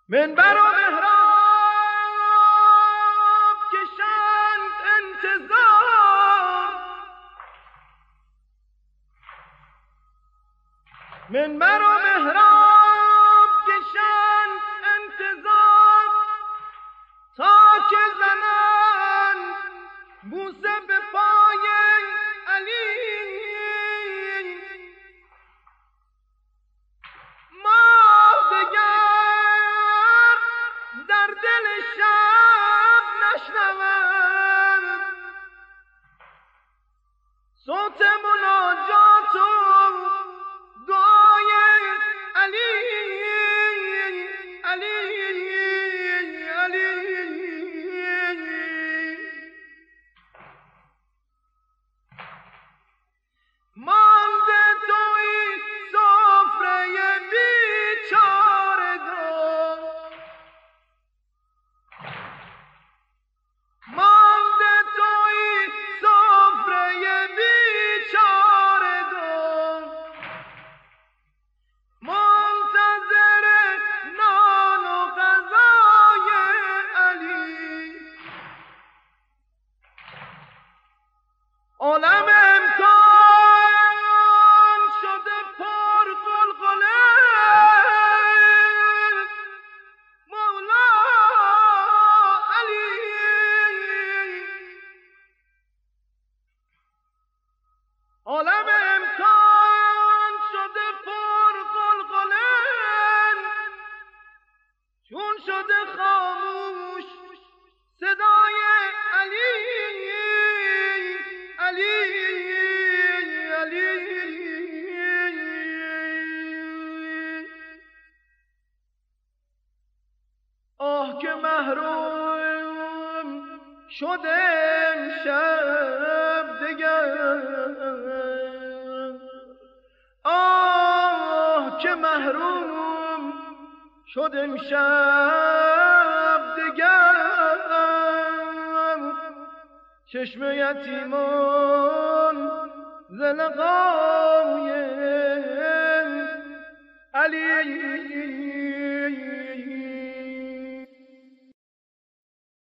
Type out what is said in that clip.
منبر و محراب کشند انتظار، منبر و محراب کشند انتظار، تا که زنند بوسه به پای علی. ماه دگر در دل شب نشنود صوت مناجات و دعای علی علی علی. مانده توی سفره بیچارگان، مانده توی سفره بیچارگان، منتظر نان و غذای علی. عالم امکان شده پر قلقله، مولا علی. عالم امکان شده پر قلقله، چون شده خاموش صدای علی علی علی. آه که محروم شده امشب دگر، آه که محروم شده امشب دگر، چشم یتیمان ز لقای علی.